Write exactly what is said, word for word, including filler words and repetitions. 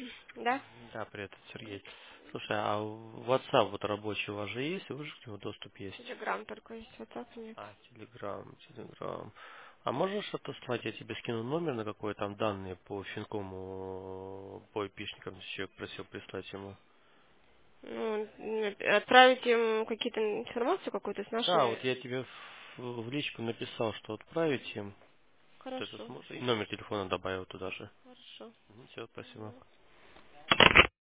Да? Да, привет, это Сергей. Слушай, а WhatsApp вот рабочий у вас же есть? Вы же к нему доступ есть? Телеграм только есть, WhatsApp нет. А, Telegram, Telegram. А можешь отослать, я тебе скину номер, на какой там данные по финкому, по эпишникам, если человек просил прислать ему? Ну, м, отправить им какие-то информацию какую-то с Да, вот нашими. я тебе в, в личку написал, что отправить им. Ты это Хорошо. сможешь? И номер телефона добавил туда же. Хорошо. Все, спасибо.